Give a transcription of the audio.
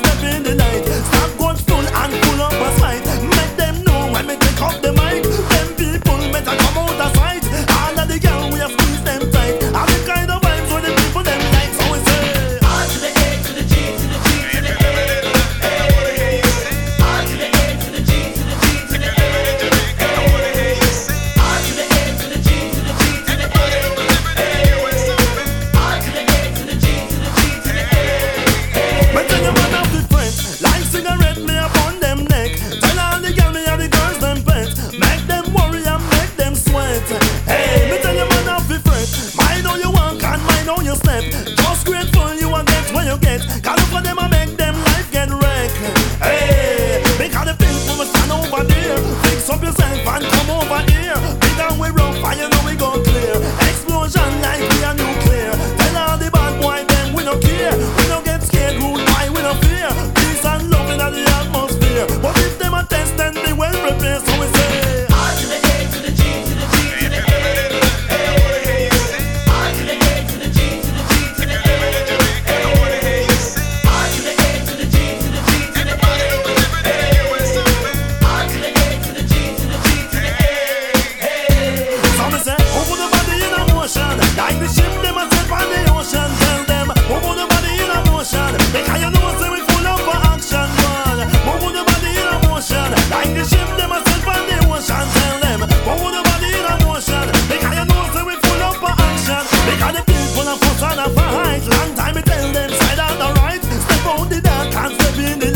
step in the night. Stop going full and full up a sight. Make them know when me take up the mic. Them people better come out of sight. All of the girls we have squeezed them tight. I'm the kind of vibes where the people them like. So we say R to the A to the G to the G to the A. R to the A to the G to the G to the A. R to the A to the G to the G to the A. R to the A to the G to the G to the A. But tell you one of the friends, like cigarette me upon them neck. Tell all the girl me and the girls them pet. Make them worry and make them sweat. Hey, me tell you one of the friends, mind how you walk and mind how you step. Just grateful you will get what you get. Call up for them and make them life get wrecked. Hey, because the people will stand over there. Fix up yourself and come over here. Big and we rough and you know we go clear. Explosion like we are nuclear. Tell all the bad boy them we no care. We no get scared, rude why we no fear. Peace and love in the atmosphere. But if them a test then they well prepared. So we say R to the A to the G to the G to the A. R to the A to the G to the G to the A. R to the A to the G to the G to the A. R to the A to the G to the G to the A. So me say, over the body in a motion, like the ship them a step on the ocean. Tell them, over the body in a motion, because you know say we full up for action, man. Over the body in a motion, like the ship them a step on the ocean. Tell them, over the body in a motion, because you know say we full up for action. Because the people are fuss and a fight. Long time me tell them side and the right, step out the dark and step in the